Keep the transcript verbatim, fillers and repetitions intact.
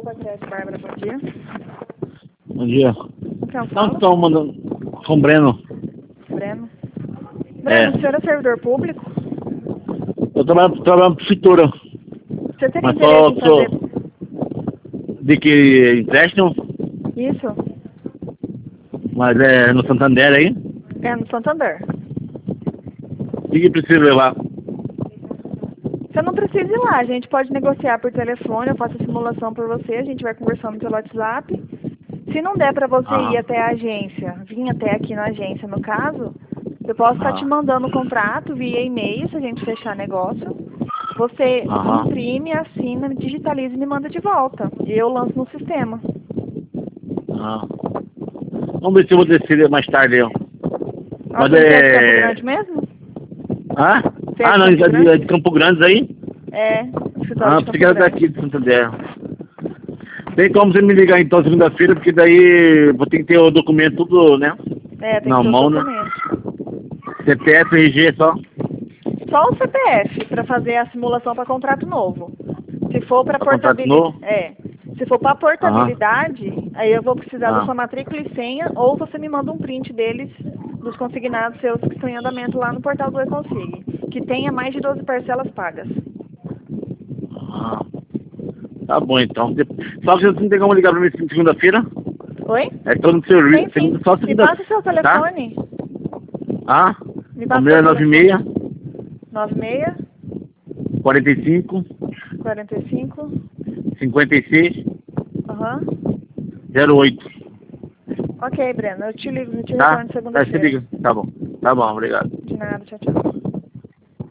Bacrete, Bárbara, bom dia. Bom dia. Então, Não, fala. estão mandando com o Breno. Breno. Breno, É. o senhor é servidor público? Eu trabalho, trabalho por Citura. Você teria Mas interesse só, em só fazer de que empréstimo, isso? mas é no Santander aí. É no Santander. O que que precisa levar? Você não precisa ir lá, a gente pode negociar por telefone, eu faço a simulação por você, a gente vai conversando pelo WhatsApp. Se não der pra você ir Aham. até a agência, vir até aqui na agência, no caso, eu posso estar te Aham. mandando o contrato via e-mail, se a gente fechar negócio. Você Aham. imprime, assina, digitaliza e me manda de volta. E eu lanço no sistema. Aham. Vamos ver se eu vou decidir mais tarde. Ó. Mas Nossa, você é de Campo é... Grande mesmo? Hã? Você é Ah, de não, Campo é de, é Grande? de Campo Grande aí? É, escritório Ah, de pensei Campo que era Grande. daqui de Santander. Tem como você me ligar então segunda-feira, porque daí vou ter que ter o documento tudo, né? É, tem que Na ter os mão, né? documentos. C P F, R G só. Só o C P F para fazer a simulação para contrato novo. Se for para Pra contrato portabilidade, novo? é. Se for para Aham. portabilidade, aí eu vou precisar da Ah. sua matrícula e senha, ou você me manda um print deles, dos consignados seus que estão em andamento lá no portal do E-Consig, que tenha mais de doze parcelas pagas. Ah. Tá bom então. Só que você não tem como ligar pra mim segunda-feira? Oi? É todo no Tem serviço. sim. Só Me segunda. passa o seu Tá? telefone. Ah? Me O passa o meu seu é nove telefone. seis, nove seis, quarenta e cinco, quarenta e cinco, cinquenta e seis, aham. zero oito. Ok, Breno, eu te ligo, eu te Tá? retorno Tá, se segunda-feira. liga. Tá bom. Tá bom, obrigado. De nada, tchau, tchau.